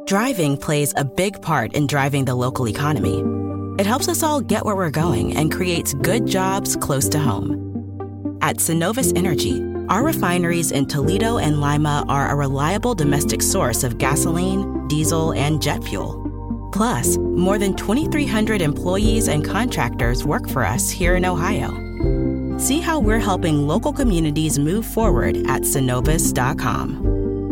Driving plays a big part in driving the local economy. It helps us all get where we're going and creates good jobs close to home. At Synovus Energy, our refineries in Toledo and Lima are a reliable domestic source of gasoline, diesel, and jet fuel. Plus, more than 2,300 employees and contractors work for us here in Ohio. See how we're helping local communities move forward at Synovus.com.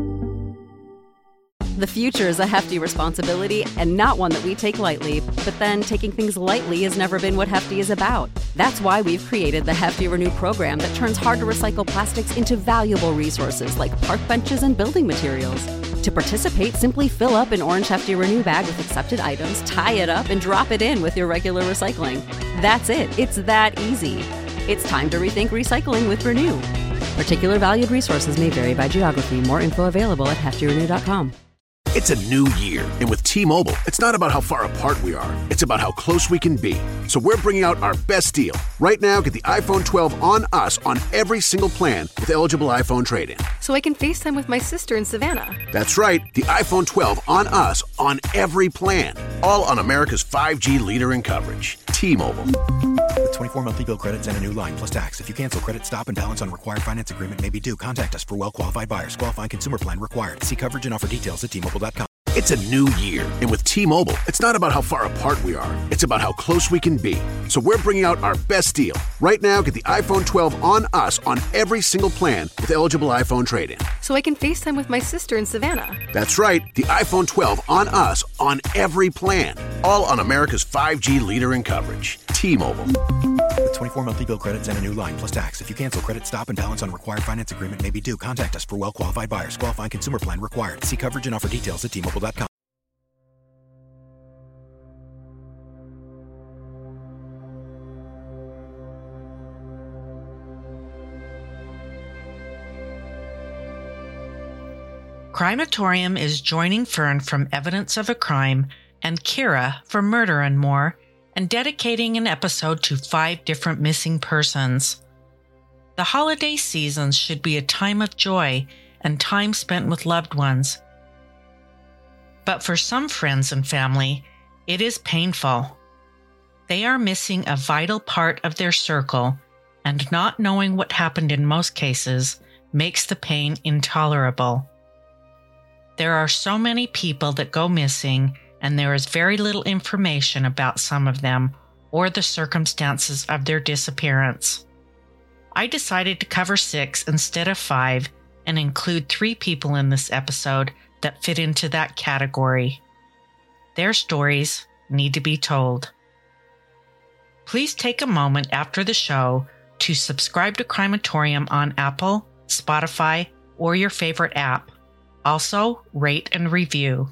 The future is a hefty responsibility and not one that we take lightly. But then taking things lightly has never been what Hefty is about. That's why we've created the Hefty Renew program that turns hard-to-recycle plastics into valuable resources like park benches and building materials. To participate, simply fill up an orange Hefty Renew bag with accepted items, tie it up, and drop it in with your regular recycling. That's it. It's that easy. It's time to rethink recycling with Renew. Particular valued resources may vary by geography. More info available at heftyrenew.com. It's a new year, and with T-Mobile, it's not about how far apart we are. It's about how close we can be. So we're bringing out our best deal. Right now, get the iPhone 12 on us on every single plan with eligible iPhone trade-in. So I can FaceTime with my sister in Savannah. That's right, the iPhone 12 on us on every plan. All on America's 5G leader in coverage. T-Mobile. With 24 monthly bill credits and a new line plus tax. If you cancel, credit stop and balance on required finance agreement may be due. Contact us for well-qualified buyers. Qualifying consumer plan required. See coverage and offer details at T-Mobile.com. It's a new year, and with T-Mobile, it's not about how far apart we are. It's about how close we can be. So we're bringing out our best deal. Right now, get the iPhone 12 on us on every single plan with eligible iPhone trade-in. So I can FaceTime with my sister in Savannah. That's right, the iPhone 12 on us on every plan. All on America's 5G leader in coverage. T-Mobile. With 24 monthly bill credits and a new line plus tax. If you cancel, credit stop and balance on required finance agreement may be due. Contact us for well-qualified buyers. Qualifying consumer plan required. See coverage and offer details at T-Mobile.com. Crimeatorium is joining Fern from Evidence of a Crime and Kira for Murder and More, and dedicating an episode to 5 different missing persons. The holiday seasons should be a time of joy and time spent with loved ones. But for some friends and family, it is painful. They are missing a vital part of their circle, and not knowing what happened in most cases makes the pain intolerable. There are so many people that go missing, and there is very little information about some of them or the circumstances of their disappearance. I decided to cover 6 instead of 5 and include 3 people in this episode that fit into that category. Their stories need to be told. Please take a moment after the show to subscribe to Crimeatorium on Apple, Spotify, or your favorite app. Also, rate and review.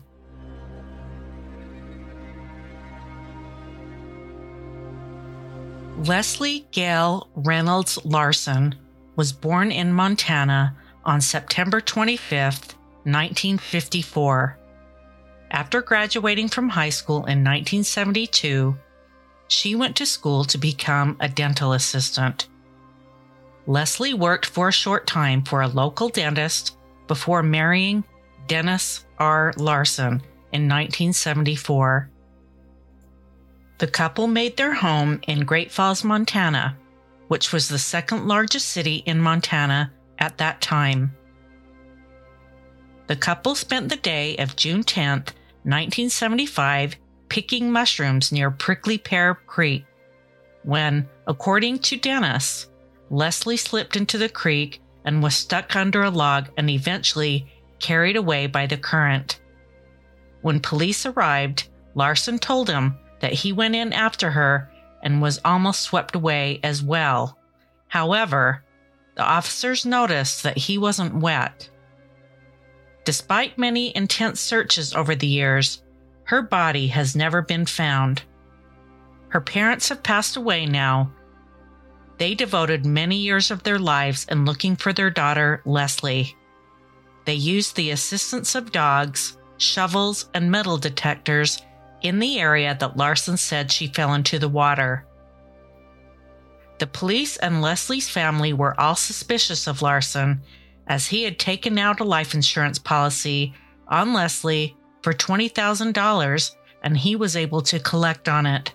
Leslie Gail Reynolds Larson was born in Montana on September 25, 1954. After graduating from high school in 1972, she went to school to become a dental assistant. Leslie worked for a short time for a local dentist before marrying Dennis R. Larson in 1974. The couple made their home in Great Falls, Montana, which was the second largest city in Montana at that time. The couple spent the day of June 10, 1975, picking mushrooms near Prickly Pear Creek, when, according to Dennis, Leslie slipped into the creek and was stuck under a log and eventually carried away by the current. When police arrived, Larson told him that he went in after her and was almost swept away as well. However, the officers noticed that he wasn't wet. Despite many intense searches over the years, her body has never been found. Her parents have passed away now. They devoted many years of their lives in looking for their daughter, Leslie. They used the assistance of dogs, shovels, and metal detectors in the area that Larson said she fell into the water. The police and Leslie's family were all suspicious of Larson, as he had taken out a life insurance policy on Leslie for $20,000, and he was able to collect on it.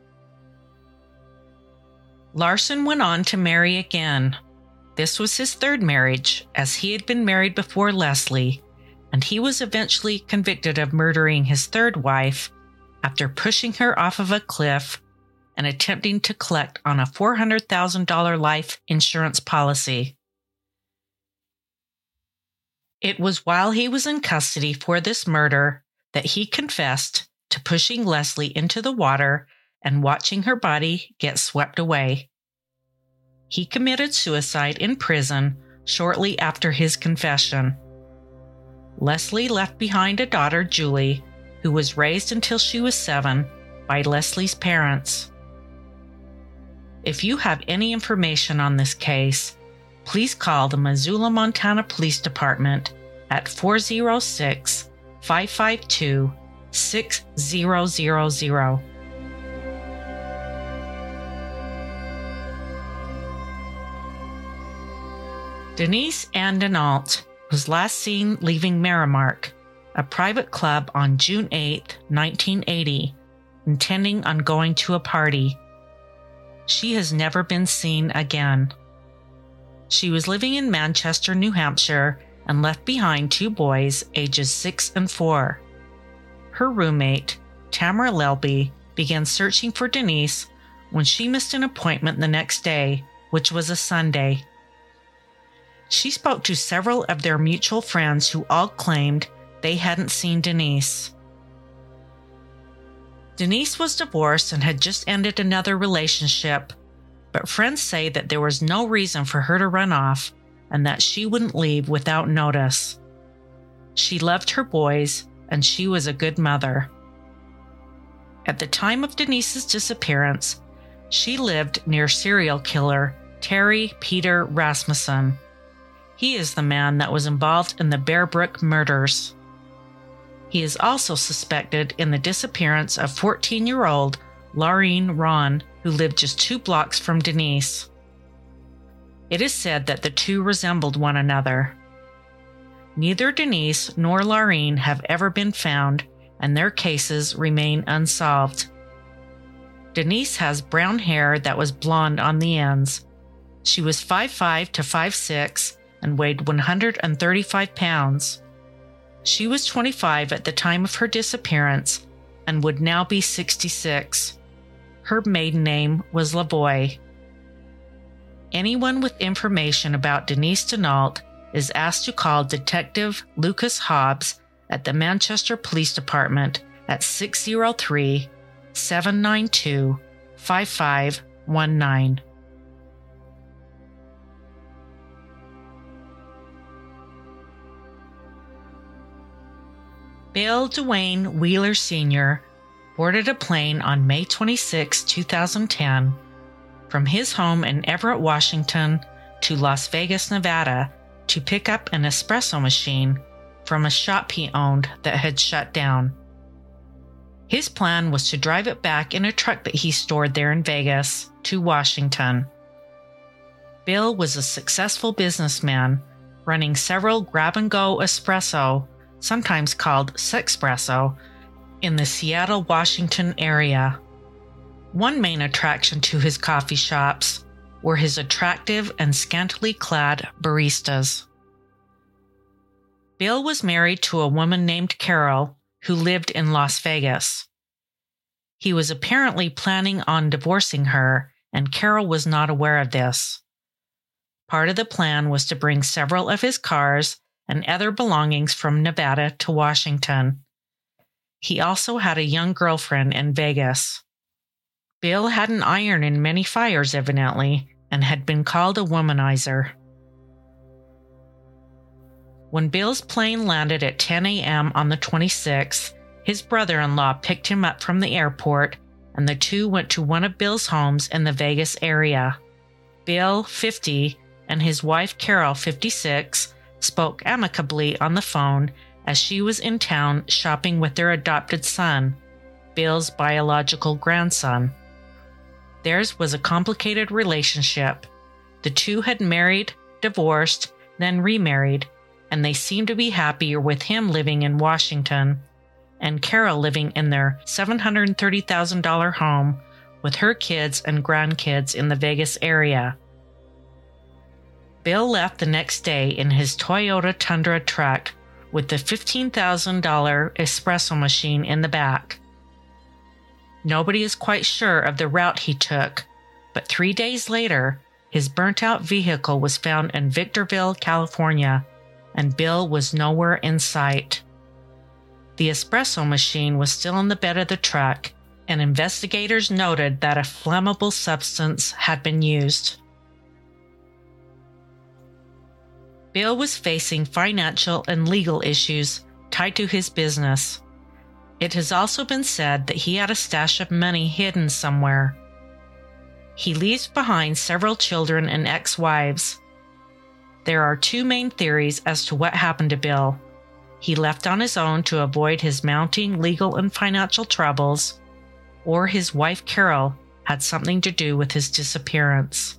Larson went on to marry again. This was his third marriage, as he had been married before Leslie, and he was eventually convicted of murdering his third wife after pushing her off of a cliff and attempting to collect on a $400,000 life insurance policy. It was while he was in custody for this murder that he confessed to pushing Leslie into the water and watching her body get swept away. He committed suicide in prison shortly after his confession. Leslie left behind a daughter, Julie, who was raised until she was 7 by Leslie's parents. If you have any information on this case, please call the Missoula, Montana Police Department at 406-552-6000. Denise Ann Denault was last seen leaving Merrimark, a private club, on June 8, 1980, intending on going to a party. She has never been seen again. She was living in Manchester, New Hampshire, and left behind 2 boys ages 6 and 4. Her roommate, Tamara Lelby, began searching for Denise when she missed an appointment the next day, which was a Sunday. She spoke to several of their mutual friends who all claimed they hadn't seen Denise. Denise was divorced and had just ended another relationship, but friends say that there was no reason for her to run off and that she wouldn't leave without notice. She loved her boys, and she was a good mother. At the time of Denise's disappearance, she lived near serial killer Terry Peter Rasmussen. He is the man that was involved in the Bear Brook murders. He is also suspected in the disappearance of 14-year-old Laureen Ron, who lived just 2 blocks from Denise. It is said that the two resembled one another. Neither Denise nor Laureen have ever been found, and their cases remain unsolved. Denise has brown hair that was blonde on the ends. She was 5'5" to 5'6" and weighed 135 pounds. She was 25 at the time of her disappearance and would now be 66. Her maiden name was Lavoie. Anyone with information about Denise Denault is asked to call Detective Lucas Hobbs at the Manchester Police Department at 603-792-5519. Bill Dwayne Wheeler Sr. boarded a plane on May 26, 2010, from his home in Everett, Washington, to Las Vegas, Nevada, to pick up an espresso machine from a shop he owned that had shut down. His plan was to drive it back in a truck that he stored there in Vegas to Washington. Bill was a successful businessman, running several grab-and-go espresso, sometimes called Sexpresso, in the Seattle, Washington area. One main attraction to his coffee shops were his attractive and scantily clad baristas. Bill was married to a woman named Carol who lived in Las Vegas. He was apparently planning on divorcing her, and Carol was not aware of this. Part of the plan was to bring several of his cars and other belongings from Nevada to Washington. He also had a young girlfriend in Vegas. Bill had an iron in many fires, evidently, and had been called a womanizer. When Bill's plane landed at 10 a.m. on the 26th, his brother-in-law picked him up from the airport, and the two went to one of Bill's homes in the Vegas area. Bill, 50, and his wife Carol, 56, spoke amicably on the phone as she was in town shopping with their adopted son, Bill's biological grandson. Theirs was a complicated relationship. The two had married, divorced, then remarried, and they seemed to be happier with him living in Washington. and Carol living in their $730,000 home with her kids and grandkids in the Vegas area. Bill left the next day in his Toyota Tundra truck with the $15,000 espresso machine in the back. Nobody is quite sure of the route he took, but 3 days later, his burnt-out vehicle was found in Victorville, California, and Bill was nowhere in sight. The espresso machine was still in the bed of the truck, and investigators noted that a flammable substance had been used. Bill was facing financial and legal issues tied to his business. It has also been said that he had a stash of money hidden somewhere. He leaves behind several children and ex-wives. There are two main theories as to what happened to Bill. He left on his own to avoid his mounting legal and financial troubles, or his wife Carol had something to do with his disappearance.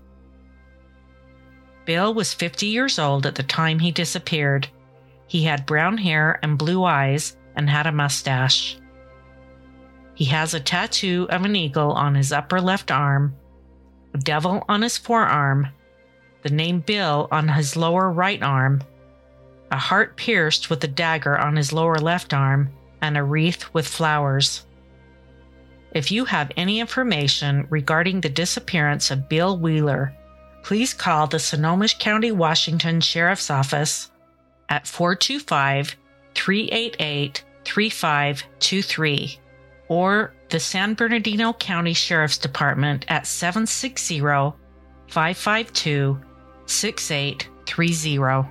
Bill was 50 years old at the time he disappeared. He had brown hair and blue eyes and had a mustache. He has a tattoo of an eagle on his upper left arm, a devil on his forearm, the name Bill on his lower right arm, a heart pierced with a dagger on his lower left arm, and a wreath with flowers. If you have any information regarding the disappearance of Bill Wheeler, please call the Sonoma County, Washington Sheriff's Office at 425-388-3523 or the San Bernardino County Sheriff's Department at 760-552-6830.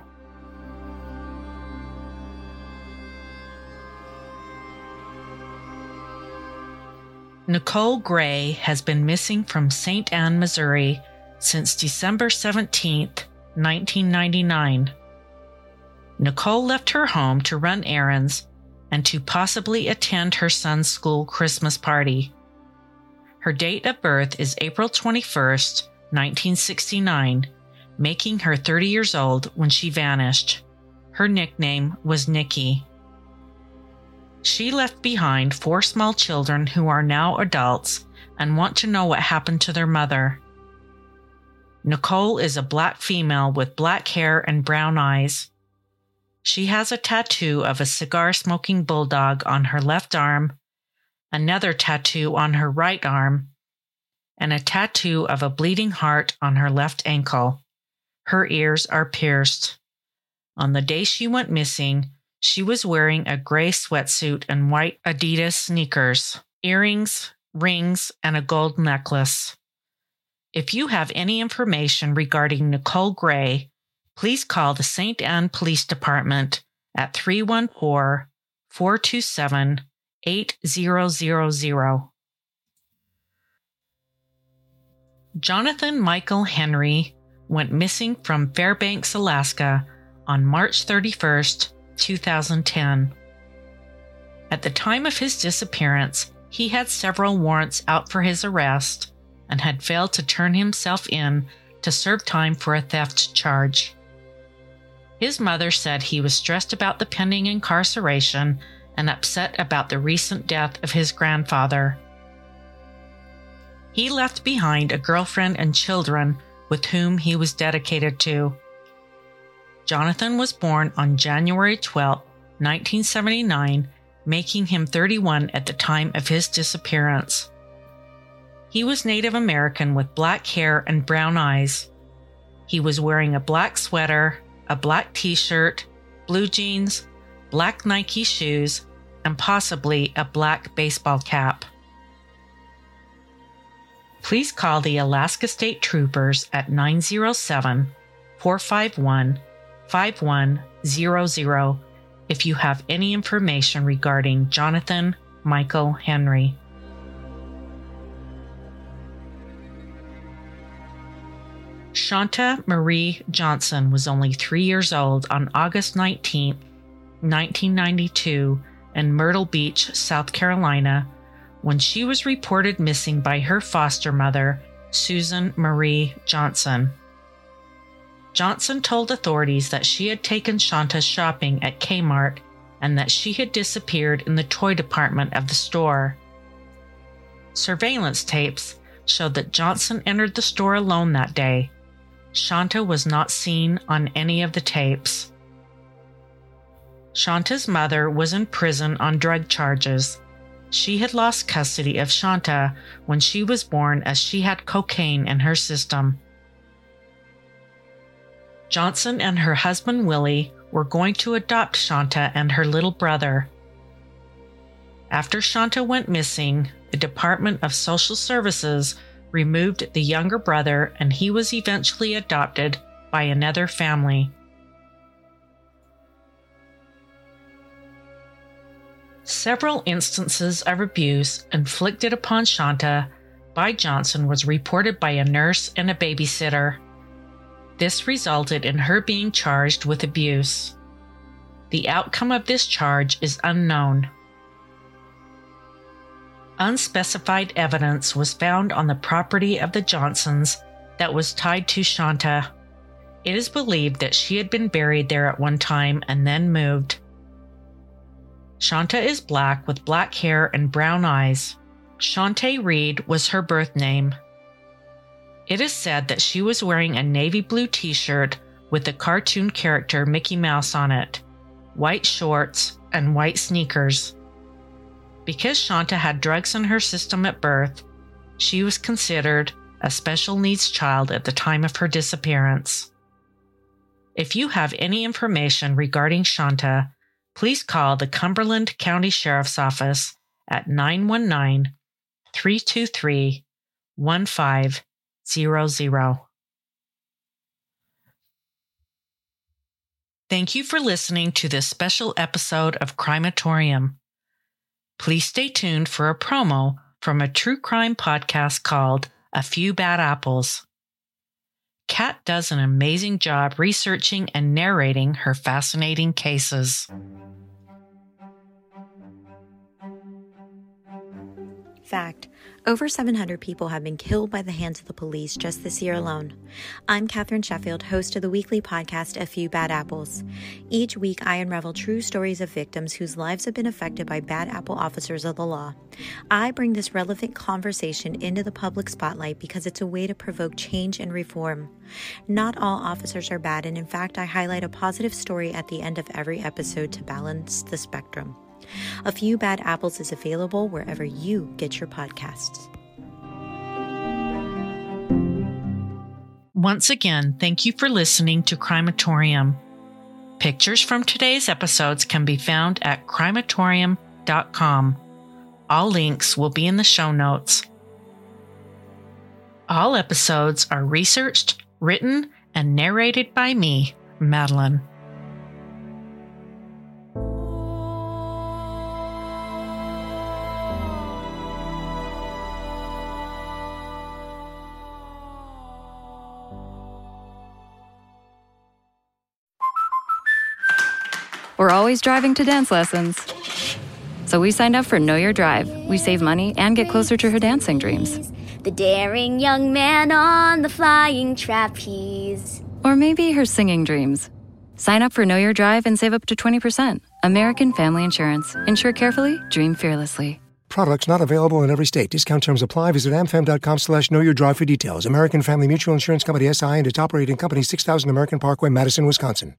Nicole Gray has been missing from St. Anne, Missouri since December 17, 1999. Nicole left her home to run errands and to possibly attend her son's school Christmas party. Her date of birth is April 21st, 1969, making her 30 years old when she vanished. Her nickname was Nikki. She left behind 4 small children who are now adults and want to know what happened to their mother. Nicole is a black female with black hair and brown eyes. She has a tattoo of a cigar-smoking bulldog on her left arm, another tattoo on her right arm, and a tattoo of a bleeding heart on her left ankle. Her ears are pierced. On the day she went missing, she was wearing a gray sweatsuit and white Adidas sneakers, earrings, rings, and a gold necklace. If you have any information regarding Nicole Gray, please call the St. Anne Police Department at 314-427-8000. Jonathan Michael Henry went missing from Fairbanks, Alaska on March 31st, 2010. At the time of his disappearance, he had several warrants out for his arrest and had failed to turn himself in to serve time for a theft charge. His mother said he was stressed about the pending incarceration and upset about the recent death of his grandfather. He left behind a girlfriend and children with whom he was dedicated to. Jonathan was born on January 12, 1979, making him 31 at the time of his disappearance. He was Native American with black hair and brown eyes. He was wearing a black sweater, a black t-shirt, blue jeans, black Nike shoes, and possibly a black baseball cap. Please call the Alaska State Troopers at 907-451-5100 if you have any information regarding Jonathan Michael Henry. Shanta Marie Johnson was only 3 years old on August 19, 1992, in Myrtle Beach, South Carolina, when she was reported missing by her foster mother, Susan Marie Johnson. Johnson told authorities that she had taken Shanta shopping at Kmart and that she had disappeared in the toy department of the store. Surveillance tapes showed that Johnson entered the store alone that day. Shanta was not seen on any of the tapes. Shanta's mother was in prison on drug charges. She had lost custody of Shanta when she was born, as she had cocaine in her system. Johnson and her husband Willie were going to adopt Shanta and her little brother. After Shanta went missing, the Department of Social Services removed the younger brother, and he was eventually adopted by another family. Several instances of abuse inflicted upon Shanta by Johnson was reported by a nurse and a babysitter. This resulted in her being charged with abuse. The outcome of this charge is unknown. Unspecified evidence was found on the property of the Johnsons that was tied to Shanta. It is believed that she had been buried there at one time and then moved. Shanta is black with black hair and brown eyes. Shantae Reed was her birth name. It is said that she was wearing a navy blue t-shirt with the cartoon character Mickey Mouse on it, white shorts, and white sneakers. Because Shanta had drugs in her system at birth, she was considered a special needs child at the time of her disappearance. If you have any information regarding Shanta, please call the Cumberland County Sheriff's Office at 919-323-1500. Thank you for listening to this special episode of Crimeatorium. Please stay tuned for a promo from a true crime podcast called A Few Bad Apples. Kat does an amazing job researching and narrating her fascinating cases. Fact: over 700 people have been killed by the hands of the police just this year alone. I'm Katherine Sheffield, host of the weekly podcast A Few Bad Apples. Each week, I unravel true stories of victims whose lives have been affected by bad apple officers of the law. I bring this relevant conversation into the public spotlight because it's a way to provoke change and reform. Not all officers are bad, and in fact, I highlight a positive story at the end of every episode to balance the spectrum. A Few Bad Apples is available wherever you get your podcasts. Once again, thank you for listening to Crimeatorium. Pictures from today's episodes can be found at crimeatorium.com. All links will be in the show notes. All episodes are researched, written, and narrated by me, Madeline. We're always driving to dance lessons. So we signed up for Know Your Drive. We save money and get closer to her dancing dreams. The daring young man on the flying trapeze. Or maybe her singing dreams. Sign up for Know Your Drive and save up to 20%. American Family Insurance. Insure carefully, dream fearlessly. Products not available in every state. Discount terms apply. Visit amfam.com/knowyourdrive for details. American Family Mutual Insurance Company, SI, and its operating company, 6000 American Parkway, Madison, Wisconsin.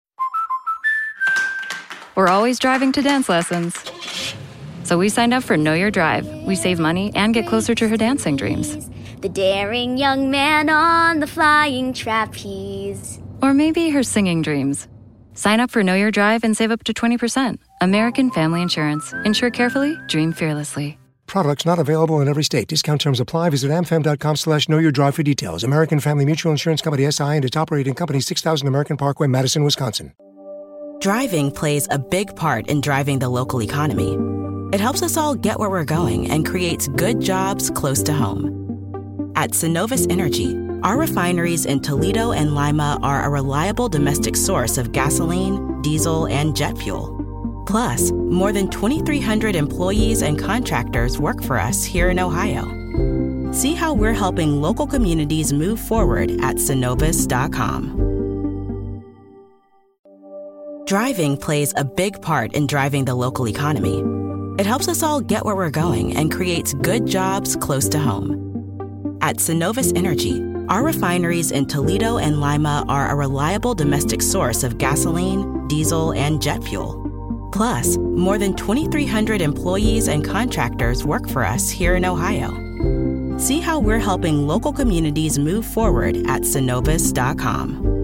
We're always driving to dance lessons. So we signed up for Know Your Drive. We save money and get closer to her dancing dreams. The daring young man on the flying trapeze. Or maybe her singing dreams. Sign up for Know Your Drive and save up to 20%. American Family Insurance. Insure carefully, dream fearlessly. Products not available in every state. Discount terms apply. Visit amfam.com/knowyourdrive for details. American Family Mutual Insurance Company, SI, and its operating company, 6000 American Parkway, Madison, Wisconsin. Driving plays a big part in driving the local economy. It helps us all get where we're going and creates good jobs close to home. At Synovus Energy, our refineries in Toledo and Lima are a reliable domestic source of gasoline, diesel, and jet fuel. Plus, more than 2,300 employees and contractors work for us here in Ohio. See how we're helping local communities move forward at Synovus.com. Driving plays a big part in driving the local economy. It helps us all get where we're going and creates good jobs close to home. At Synovus Energy, our refineries in Toledo and Lima are a reliable domestic source of gasoline, diesel, and jet fuel. Plus, more than 2,300 employees and contractors work for us here in Ohio. See how we're helping local communities move forward at Synovus.com.